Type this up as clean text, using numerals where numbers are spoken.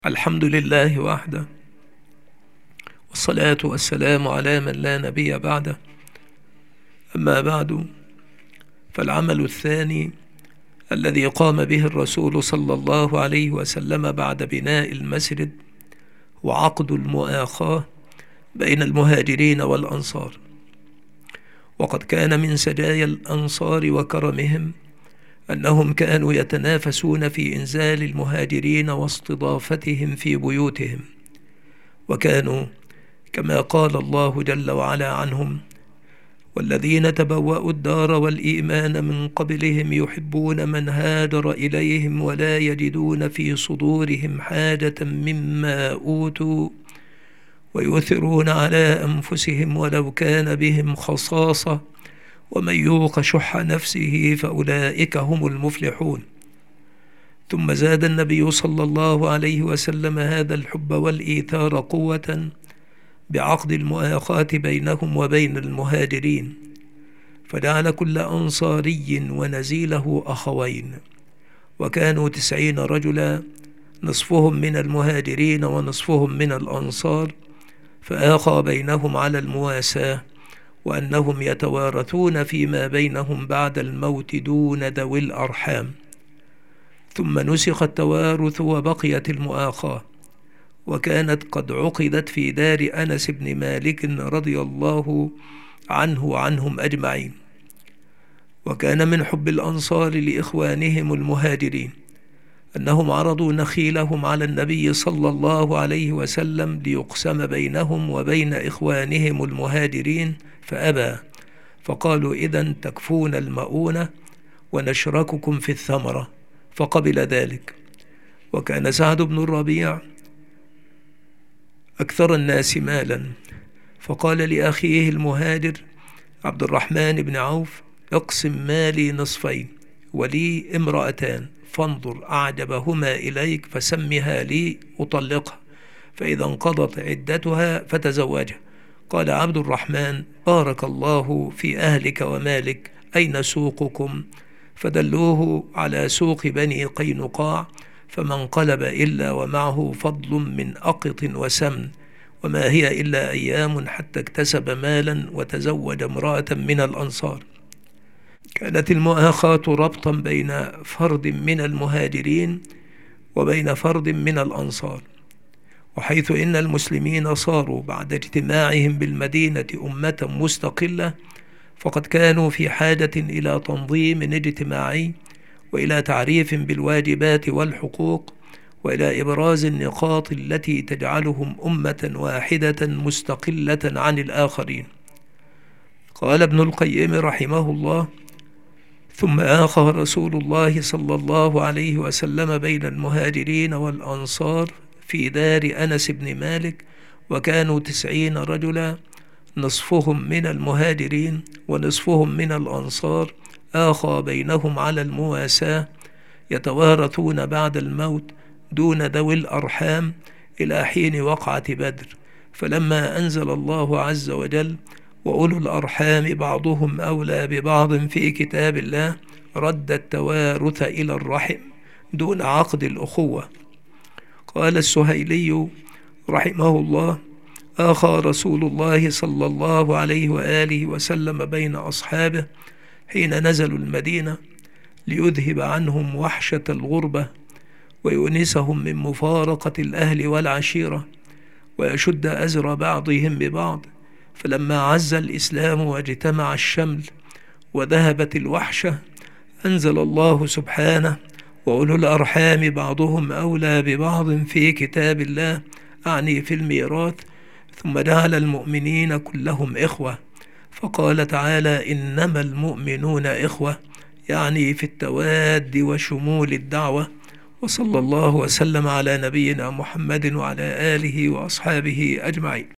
الحمد لله وحده، والصلاة والسلام على من لا نبي بعده. أما بعد، فالعمل الثاني الذي قام به الرسول صلى الله عليه وسلم بعد بناء المسجد هو عقد المؤاخاة بين المهاجرين والأنصار. وقد كان من سجايا الأنصار وكرمهم أنهم كانوا يتنافسون في إنزال المهاجرين واستضافتهم في بيوتهم، وكانوا كما قال الله جل وعلا عنهم: والذين تبوأوا الدار والإيمان من قبلهم يحبون من هاجر إليهم ولا يجدون في صدورهم حاجة مما أوتوا ويؤثرون على أنفسهم ولو كان بهم خصاصة ومن يوق شح نفسه فأولئك هم المفلحون. ثم زاد النبي صلى الله عليه وسلم هذا الحب والإيثار قوة بعقد المؤاخاة بينهم وبين المهاجرين، فجعل كل أنصاري ونزيله أخوين، وكانوا 90 رجلا، نصفهم من المهاجرين ونصفهم من الأنصار، فآخى بينهم على المواساة، وأنهم يتوارثون فيما بينهم بعد الموت دون ذوي الأرحام. ثم نسخ التوارث وبقيت المؤاخاة، وكانت قد عقدت في دار أنس بن مالك رضي الله عنه وعنهم أجمعين. وكان من حب الأنصار لإخوانهم المهاجرين أنهم عرضوا نخيلهم على النبي صلى الله عليه وسلم ليقسم بينهم وبين إخوانهم المهاجرين، فأبى، فقالوا: إذن تكفون المؤونة ونشرككم في الثمرة، فقبل ذلك. وكان سعد بن الربيع أكثر الناس مالا، فقال لأخيه المهاجر عبد الرحمن بن عوف: اقسم مالي نصفين ولي امرأتان، فانظر أعجبهما إليك فسمها لي أطلقها، فإذا انقضت عدتها فتزوجها. قال عبد الرحمن: بارك الله في أهلك ومالك، أين سوقكم؟ فدلوه على سوق بني قينقاع، فما انقلب إلا ومعه فضل من أقط وسمن، وما هي إلا أيام حتى اكتسب مالا وتزوج امرأة من الأنصار. كانت المؤاخاة ربطا بين فرد من المهاجرين وبين فرد من الأنصار، وحيث إن المسلمين صاروا بعد اجتماعهم بالمدينة أمة مستقلة، فقد كانوا في حاجة إلى تنظيم اجتماعي، وإلى تعريف بالواجبات والحقوق، وإلى إبراز النقاط التي تجعلهم أمة واحدة مستقلة عن الآخرين. قال ابن القيم رحمه الله: ثم آخى رسول الله صلى الله عليه وسلم بين المهاجرين والأنصار في دار أنس بن مالك، وكانوا 90 رجلا، نصفهم من المهاجرين ونصفهم من الأنصار، آخى بينهم على المواساة، يتوارثون بعد الموت دون ذوي الأرحام إلى حين وقعة بدر. فلما أنزل الله عز وجل: وأولو الأرحام بعضهم أولى ببعض في كتاب الله، رد التوارث إلى الرحم دون عقد الأخوة. قال السهيلي رحمه الله: آخى رسول الله صلى الله عليه وآله وسلم بين أصحابه حين نزلوا المدينة ليذهب عنهم وحشة الغربة ويؤنسهم من مفارقة الأهل والعشيرة، ويشد أزر بعضهم ببعض. فلما عز الإسلام واجتمع الشمل وذهبت الوحشة، أنزل الله سبحانه: وأولو الأرحام بعضهم أولى ببعض في كتاب الله، أعني في الميراث. ثم جعل المؤمنين كلهم إخوة، فقال تعالى: إنما المؤمنون إخوة، يعني في التواد وشمول الدعوة. وصلى الله وسلم على نبينا محمد وعلى آله وأصحابه أجمعين.